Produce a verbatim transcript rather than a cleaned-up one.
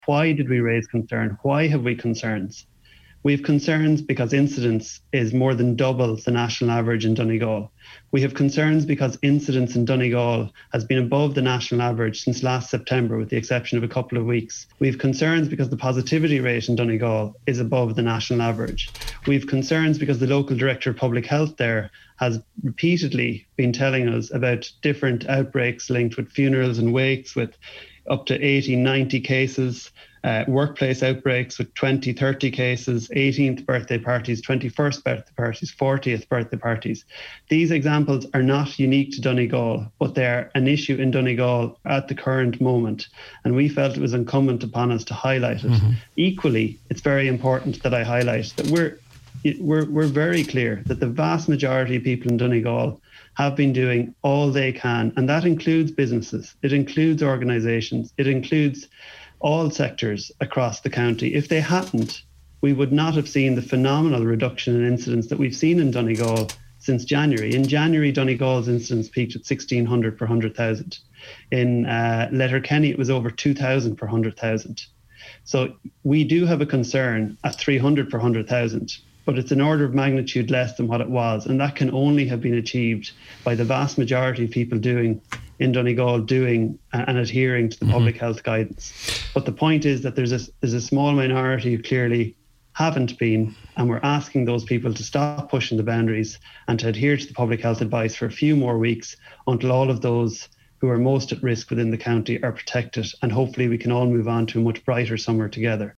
Why did we raise concern? Why have we concerns? We have concerns because incidence is more than double the national average in Donegal. We have concerns because incidence in Donegal has been above the national average since last September, with the exception of a couple of weeks. We have concerns because the positivity rate in Donegal is above the national average. We have concerns because the local director of public health there has repeatedly been telling us about different outbreaks linked with funerals and wakes, with up to eighty, ninety cases, uh, workplace outbreaks with twenty, thirty cases, eighteenth birthday parties, twenty-first birthday parties, fortieth birthday parties. These examples are not unique to Donegal, but they're an issue in Donegal at the current moment. And we felt it was incumbent upon us to highlight it. Mm-hmm. Equally, it's very important that I highlight that we're We're, we're very clear that the vast majority of people in Donegal have been doing all they can, and that includes businesses, it includes organisations, it includes all sectors across the county. If they hadn't, we would not have seen the phenomenal reduction in incidents that we've seen in Donegal since January. In January, Donegal's incidents peaked at sixteen hundred per one hundred thousand. In uh, Letterkenny, it was over two thousand per one hundred thousand. So we do have a concern at three hundred per one hundred thousand. But it's an order of magnitude less than what it was. And that can only have been achieved by the vast majority of people doing in Donegal, doing uh, and adhering to the mm-hmm. public health guidance. But the point is that there's a, there's a small minority who clearly haven't been, and we're asking those people to stop pushing the boundaries and to adhere to the public health advice for a few more weeks until all of those who are most at risk within the county are protected. And hopefully we can all move on to a much brighter summer together.